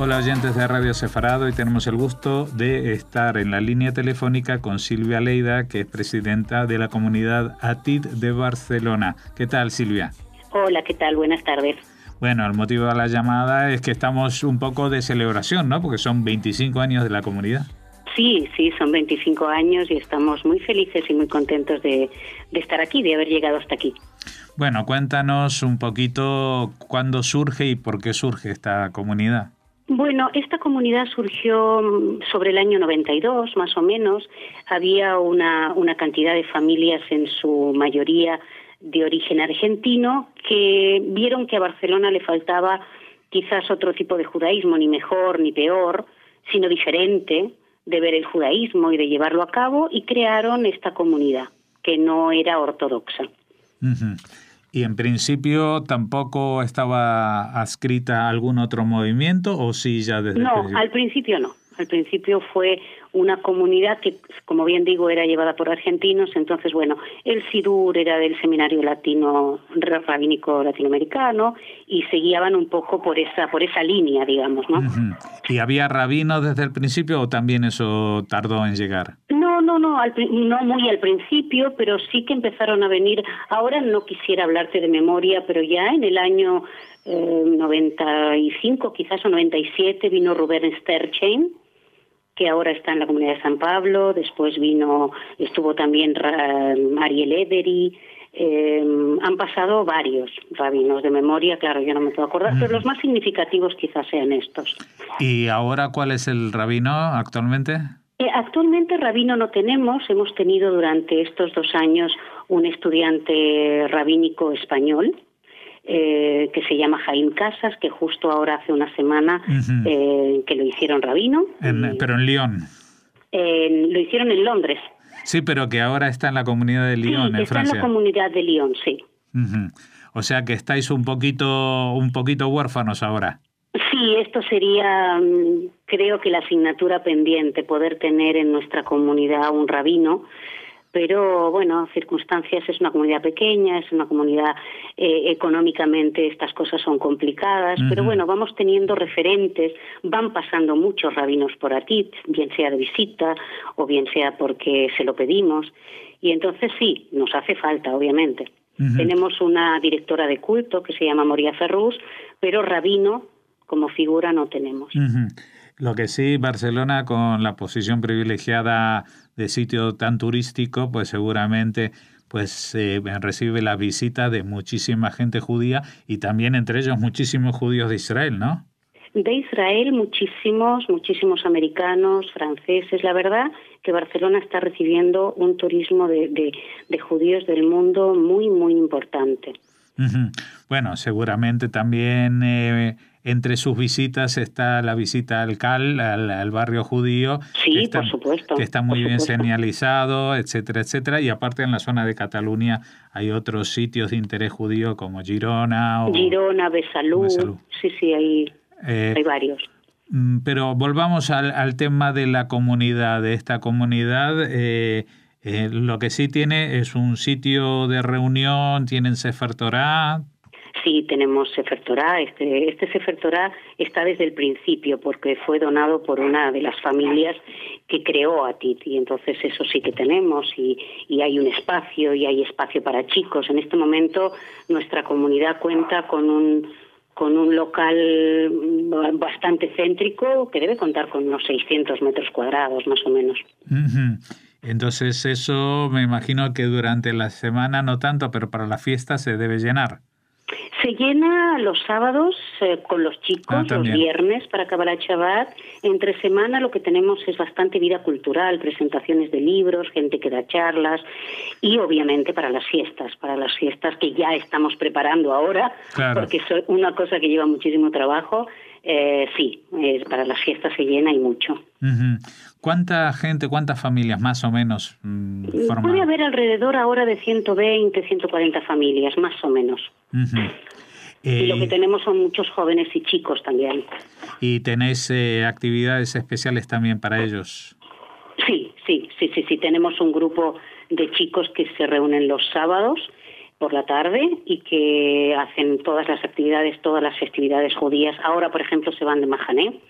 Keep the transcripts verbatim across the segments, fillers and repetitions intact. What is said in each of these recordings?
Hola oyentes de Radio Sefarad, hoy tenemos el gusto de estar en la línea telefónica con Silvia Leida, que es presidenta de la comunidad Atit de Barcelona. ¿Qué tal, Silvia? Hola, ¿qué tal? Buenas tardes. Bueno, el motivo de la llamada es que estamos un poco de celebración, ¿no? Porque son veinticinco años de la comunidad. Sí, sí, son veinticinco años y estamos muy felices y muy contentos de, de estar aquí, de haber llegado hasta aquí. Bueno, cuéntanos un poquito cuándo surge y por qué surge esta comunidad. Bueno, esta comunidad surgió sobre el año noventa y dos, más o menos. Había una, una cantidad de familias, en su mayoría de origen argentino, que vieron que a Barcelona le faltaba quizás otro tipo de judaísmo, ni mejor ni peor, sino diferente, de ver el judaísmo y de llevarlo a cabo, y crearon esta comunidad, que no era ortodoxa. Uh-huh. ¿Y en principio tampoco estaba adscrita a algún otro movimiento o sí ya desde No, el principio? al principio no. Al principio fue una comunidad que, como bien digo, era llevada por argentinos. Entonces, bueno, el Sidur era del Seminario Latino Rabínico Latinoamericano y se guiaban un poco por esa por esa línea, digamos, ¿no? Uh-huh. ¿Y había rabinos desde el principio o también eso tardó en llegar? No, no, no, al, no muy al principio, pero sí que empezaron a venir. Ahora no quisiera hablarte de memoria, pero ya en el año eh, noventa y cinco, quizás, o noventa y siete, vino Rubén Sterchain, que ahora está en la comunidad de San Pablo. Después vino, estuvo también uh, Ariel Ederi. Eh, han pasado varios rabinos de memoria, claro, yo no me puedo acordar, mm. pero los más significativos quizás sean estos. ¿Y ahora cuál es el rabino actualmente? Eh, actualmente rabino no tenemos. Hemos tenido durante estos dos años un estudiante rabínico español, Eh, que se llama Jaime Casas, que justo ahora hace una semana uh-huh. eh, que lo hicieron rabino. En, y, pero en Lyon. Eh, lo hicieron en Londres. Sí, pero que ahora está en la comunidad de Lyon, sí, en está Francia. en la comunidad de Lyon, sí. Uh-huh. O sea que estáis un poquito, un poquito huérfanos ahora. Sí, esto sería, creo que la asignatura pendiente, poder tener en nuestra comunidad un rabino. Pero, bueno, circunstancias, es una comunidad pequeña, es una comunidad eh, económicamente, estas cosas son complicadas, uh-huh. pero bueno, vamos teniendo referentes, van pasando muchos rabinos por aquí, bien sea de visita o bien sea porque se lo pedimos, y entonces sí, nos hace falta, obviamente. Uh-huh. Tenemos una directora de culto que se llama Moria Ferrus, pero rabino como figura no tenemos. Uh-huh. Lo que sí, Barcelona, con la posición privilegiada de sitio tan turístico, pues seguramente pues eh, recibe la visita de muchísima gente judía y también entre ellos muchísimos judíos de Israel, ¿no? De Israel muchísimos, muchísimos americanos, franceses. La verdad que Barcelona está recibiendo un turismo de, de, de judíos del mundo muy, muy importante. Uh-huh. Bueno, seguramente también eh, entre sus visitas está la visita al Cal, al, al barrio judío. Sí, que está, por supuesto. Que está muy por bien supuesto. señalizado, etcétera, etcétera. Y aparte en la zona de Cataluña hay otros sitios de interés judío como Girona o... Girona, Besalú. Besalú. Sí, sí, hay, eh, hay varios. Pero volvamos al, al tema de la comunidad, de esta comunidad... Eh, Eh, lo que sí tiene es un sitio de reunión, tienen Sefer Torah. Sí, tenemos Sefer Torah. Este, este Sefer Torah está desde el principio porque fue donado por una de las familias que creó Atit, y entonces eso sí que tenemos, y, y hay un espacio, y hay espacio para chicos. En este momento nuestra comunidad cuenta con un con un local bastante céntrico que debe contar con unos seiscientos metros cuadrados, más o menos. Uh-huh. Entonces eso me imagino que durante la semana no tanto, pero para la fiesta se debe llenar. Se llena los sábados eh, con los chicos, ah, los viernes para acabar el Shabbat. Entre semana lo que tenemos es bastante vida cultural, presentaciones de libros, gente que da charlas, y obviamente para las fiestas, para las fiestas que ya estamos preparando ahora, claro. porque es una cosa que lleva muchísimo trabajo. Eh, sí, eh, para las fiestas se llena y mucho. Uh-huh. ¿Cuánta gente, cuántas familias más o menos mmm, forman? Puede haber alrededor ahora de ciento veinte, ciento cuarenta familias, más o menos. Uh-huh. Eh, y lo que tenemos son muchos jóvenes y chicos también. ¿Y tenéis eh, actividades especiales también para ellos? Sí, sí, sí, sí, sí. Tenemos un grupo de chicos que se reúnen los sábados por la tarde y que hacen todas las actividades, todas las festividades judías. Ahora, por ejemplo, se van de Mahané,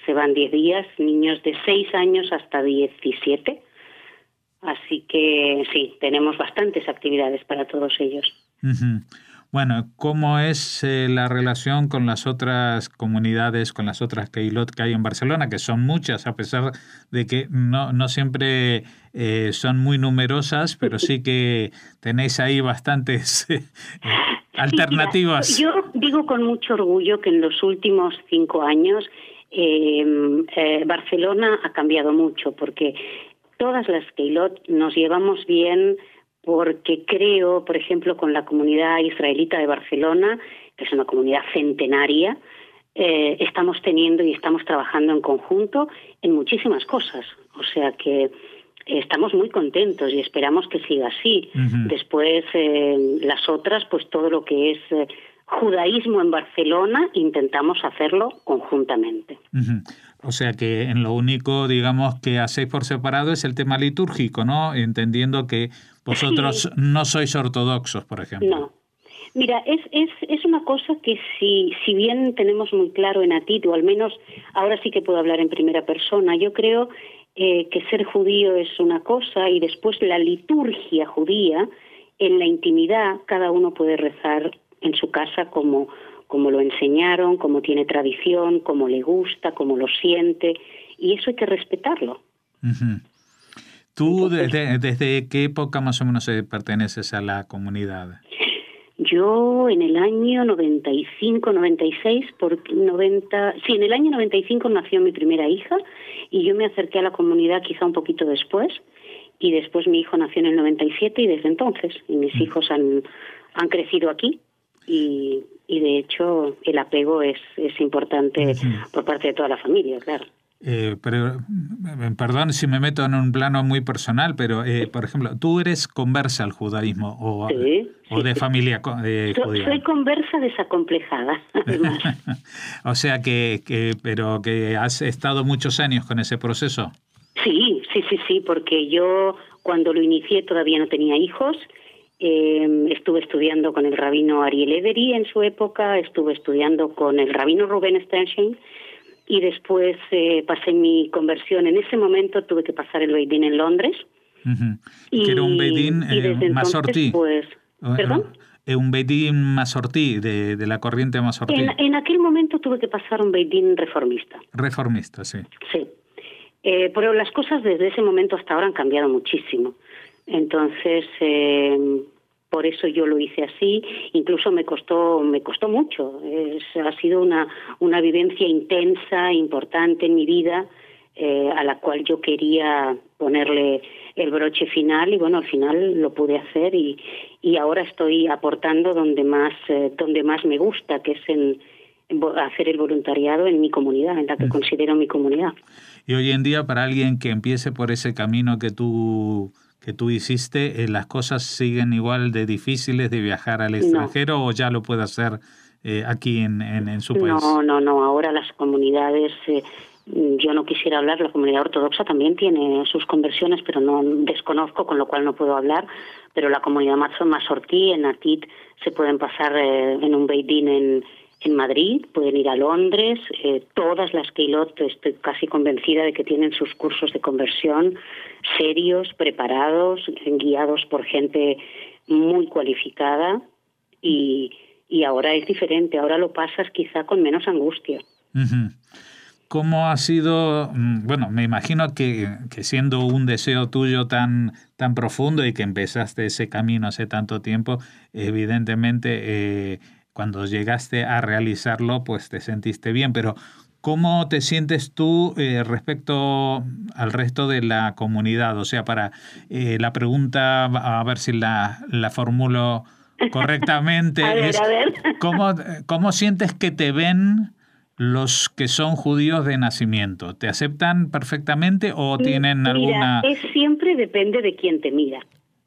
se van diez días, niños de seis años hasta diecisiete. Así que sí, tenemos bastantes actividades para todos ellos. Uh-huh. Bueno, ¿cómo es eh, la relación con las otras comunidades, con las otras Keilot que hay en Barcelona, que son muchas, a pesar de que no, no siempre eh, son muy numerosas, pero sí que tenéis ahí bastantes eh, alternativas? Sí, mira, yo digo con mucho orgullo que en los últimos cinco años eh, eh, Barcelona ha cambiado mucho, porque todas las Keilot nos llevamos bien, porque creo, por ejemplo, con la comunidad israelita de Barcelona, que es una comunidad centenaria, eh, estamos teniendo y estamos trabajando en conjunto en muchísimas cosas. O sea que estamos muy contentos y esperamos que siga así. Uh-huh. Después, eh, las otras, pues todo lo que es eh, judaísmo en Barcelona, intentamos hacerlo conjuntamente. Uh-huh. O sea que en lo único, digamos, que hacéis por separado es el tema litúrgico, ¿no? Entendiendo que vosotros sí. no sois ortodoxos, por ejemplo. No. Mira, es, es, es una cosa que si, si bien tenemos muy claro en Atit, o al menos ahora sí que puedo hablar en primera persona, yo creo eh, que ser judío es una cosa y después la liturgia judía, en la intimidad, cada uno puede rezar en su casa como... como lo enseñaron, como tiene tradición, como le gusta, como lo siente, y eso hay que respetarlo. Uh-huh. ¿Tú Entonces, desde, desde qué época más o menos perteneces a la comunidad? Yo en el año noventa y cinco, noventa y seis, porque noventa, sí, en el año noventa y cinco nació mi primera hija, y yo me acerqué a la comunidad quizá un poquito después, y después mi hijo nació en el noventa y siete, y desde entonces, y mis uh-huh. hijos han, han crecido aquí, y... y de hecho el apego es, es importante uh-huh. por parte de toda la familia, claro. Eh, pero, perdón si me meto en un plano muy personal, pero, eh, por ejemplo, ¿tú eres conversa al judaísmo o, sí, o de sí. familia eh, so, judía? Soy conversa desacomplejada, además. O sea, que, que, pero que has estado muchos años con ese proceso. Sí, sí, sí, sí, porque yo cuando lo inicié todavía no tenía hijos. Eh, estuve estudiando con el rabino Ariel Every en su época, estuve estudiando con el rabino Rubén Sternstein y después eh, pasé mi conversión. En ese momento tuve que pasar el Beit Din en Londres. Uh-huh. Y, que era un Beit Din eh, Masortí. Pues, ¿Perdón? Eh, un Beit Din Masortí, de, de la corriente Masortí. En, en aquel momento tuve que pasar un Beit Din reformista. Reformista, sí. Sí. Eh, pero las cosas desde ese momento hasta ahora han cambiado muchísimo. Entonces, eh, por eso yo lo hice así. Incluso me costó, me costó mucho. Es, ha sido una, una vivencia intensa, importante en mi vida, eh, a la cual yo quería ponerle el broche final y bueno, al final lo pude hacer y, y ahora estoy aportando donde más, eh, donde más me gusta, que es en, en hacer el voluntariado en mi comunidad, en la que mm. considero mi comunidad. Y hoy en día, para alguien que empiece por ese camino que tú que tú hiciste, eh, ¿las cosas siguen igual de difíciles de viajar al extranjero no. o ya lo puede hacer eh, aquí en, en, en su país? No, no, no. Ahora las comunidades, eh, yo no quisiera hablar, la comunidad ortodoxa también tiene sus conversiones, pero no desconozco, con lo cual no puedo hablar, pero la comunidad Masortí, en Atit, se pueden pasar eh, en un Beit Din en en Madrid, pueden ir a Londres, eh, todas las Keilot, estoy casi convencida de que tienen sus cursos de conversión serios, preparados, guiados por gente muy cualificada y, y ahora es diferente, ahora lo pasas quizá con menos angustia. Uh-huh. ¿Cómo ha sido? Bueno, me imagino que, que siendo un deseo tuyo tan, tan profundo y que empezaste ese camino hace tanto tiempo, evidentemente eh, cuando llegaste a realizarlo, pues te sentiste bien, pero ¿cómo te sientes tú eh, respecto al resto de la comunidad? O sea, para eh, la pregunta, a ver si la, la formulo correctamente, a ver, es a ver. ¿cómo, ¿cómo sientes que te ven los que son judíos de nacimiento? ¿Te aceptan perfectamente o tienen Mira, alguna...? Es siempre depende de quién te mira.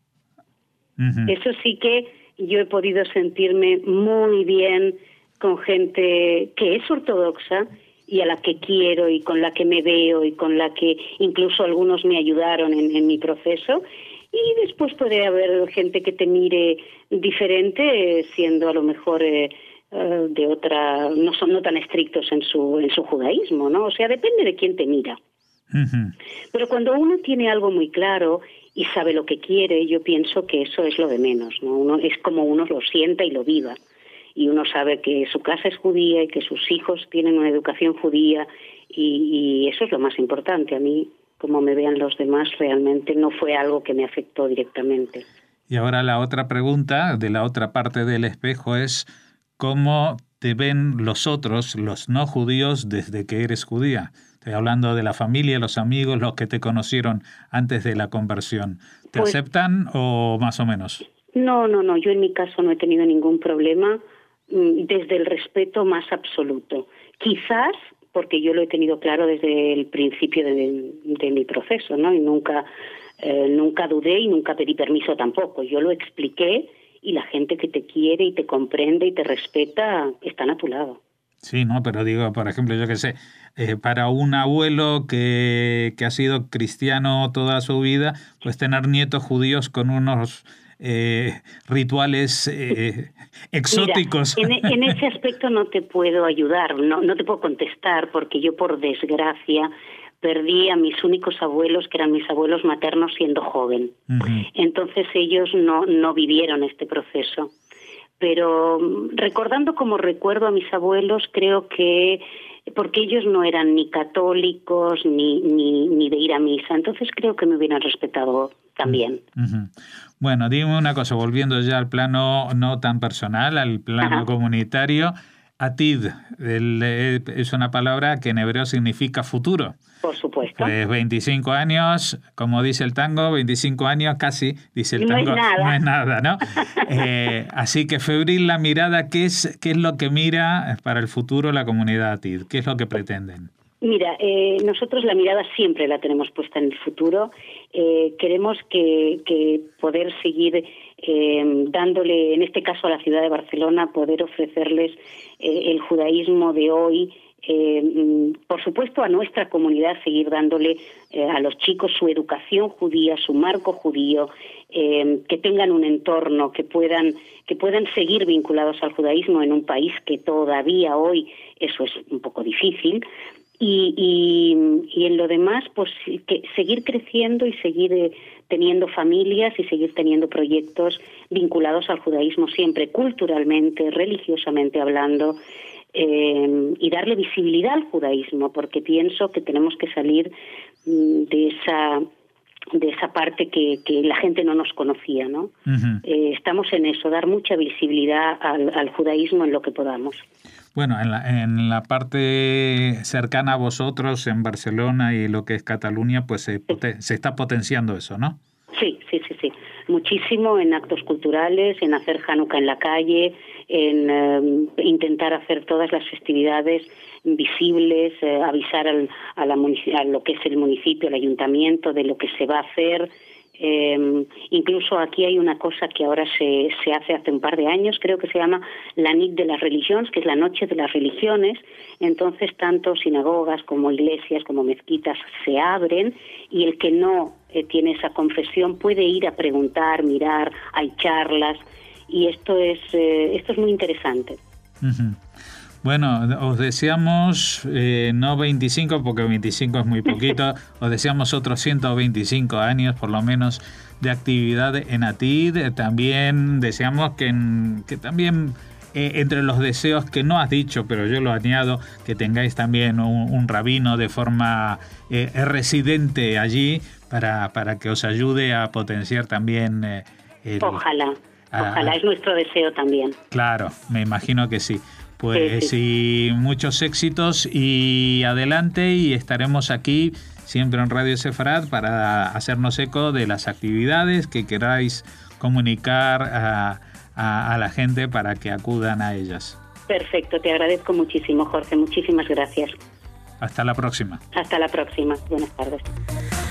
Uh-huh. Eso sí que yo he podido sentirme muy bien con gente que es ortodoxa y a la que quiero y con la que me veo y con la que incluso algunos me ayudaron en, en mi proceso. Y después puede haber gente que te mire diferente, siendo a lo mejor eh, uh, de otra, no son no tan estrictos en su en su judaísmo, ¿no? O sea, depende de quién te mira. Uh-huh. Pero cuando uno tiene algo muy claro y sabe lo que quiere, yo pienso que eso es lo de menos, ¿no? Uno es como uno lo sienta y lo viva. Y uno sabe que su casa es judía y que sus hijos tienen una educación judía y, y eso es lo más importante. A mí, como me vean los demás, realmente no fue algo que me afectó directamente. Y ahora la otra pregunta de la otra parte del espejo es ¿cómo te ven los otros, los no judíos, desde que eres judía? Estoy hablando de la familia, los amigos, los que te conocieron antes de la conversión. ¿Te pues, aceptan o más o menos? No, no, no. Yo en mi caso no he tenido ningún problema desde el respeto más absoluto. Quizás porque yo lo he tenido claro desde el principio de, de mi proceso, ¿no? Y nunca, eh, nunca dudé y nunca pedí permiso tampoco. Yo lo expliqué y la gente que te quiere y te comprende y te respeta están a tu lado. Sí, no, pero digo, por ejemplo, yo qué sé, eh, para un abuelo que, que ha sido cristiano toda su vida, pues tener nietos judíos con unos eh, rituales eh, exóticos. Mira, en, en ese aspecto no te puedo ayudar, no, no te puedo contestar, porque yo, por desgracia, perdí a mis únicos abuelos, que eran mis abuelos maternos, siendo joven. Uh-huh. Entonces ellos no, no vivieron este proceso. Pero recordando como recuerdo a mis abuelos, creo que, porque ellos no eran ni católicos ni, ni, ni de ir a misa, entonces creo que me hubieran respetado también. Uh-huh. Bueno, dime una cosa, volviendo ya al plano no tan personal, al plano Ajá. comunitario, Atid, el, es una palabra que en hebreo significa futuro. Por supuesto. Pues veinticinco años, como dice el tango, veinticinco años casi, dice el tango, no es nada, no es nada, ¿no? eh, así que febril la mirada, ¿qué es, qué es lo que mira para el futuro la comunidad Atid? ¿Qué es lo que pretenden? Mira, eh, nosotros la mirada siempre la tenemos puesta en el futuro. Eh, queremos que, que poder seguir eh, dándole, en este caso a la ciudad de Barcelona, poder ofrecerles eh, el judaísmo de hoy. Eh, por supuesto, a nuestra comunidad seguir dándole eh, a los chicos su educación judía, su marco judío, eh, que tengan un entorno, que puedan que puedan seguir vinculados al judaísmo en un país que todavía hoy eso es un poco difícil. Y, y, y en lo demás, pues que seguir creciendo y seguir eh, teniendo familias y seguir teniendo proyectos vinculados al judaísmo siempre, culturalmente, religiosamente hablando, eh, y darle visibilidad al judaísmo, porque pienso que tenemos que salir mm, de esa de esa parte que, que la gente no nos conocía, ¿no? Uh-huh. Eh, estamos en eso, dar mucha visibilidad al, al judaísmo en lo que podamos. Bueno, en la, en la parte cercana a vosotros, en Barcelona y lo que es Cataluña, pues se, poten- se está potenciando eso, ¿no? Sí, sí, sí, sí. Muchísimo en actos culturales, en hacer Hanukkah en la calle, en eh, intentar hacer todas las festividades visibles, eh, avisar al, a, la munici- a lo que es el municipio, el ayuntamiento, de lo que se va a hacer. Eh, incluso aquí hay una cosa que ahora se, se hace hace un par de años, creo que se llama la Nit de las Religiones, que es la noche de las religiones. Entonces tanto sinagogas como iglesias como mezquitas se abren y el que no eh, tiene esa confesión puede ir a preguntar, mirar, hay charlas y esto es eh, esto es muy interesante. Uh-huh. Bueno, os deseamos eh, no veinticinco, porque veinticinco es muy poquito, os deseamos otros ciento veinticinco años por lo menos de actividad en Atid. También deseamos que, en, que también eh, entre los deseos que no has dicho, pero yo lo añado, que tengáis también un, un rabino de forma eh, residente allí para, para que os ayude a potenciar también eh, el, Ojalá, ojalá, a, es nuestro deseo también. Claro, me imagino que sí. Pues sí, sí. Y muchos éxitos y adelante, y estaremos aquí siempre en Radio Sefarad para hacernos eco de las actividades que queráis comunicar a, a, a la gente para que acudan a ellas. Perfecto, te agradezco muchísimo, Jorge, muchísimas gracias. Hasta la próxima. Hasta la próxima, buenas tardes.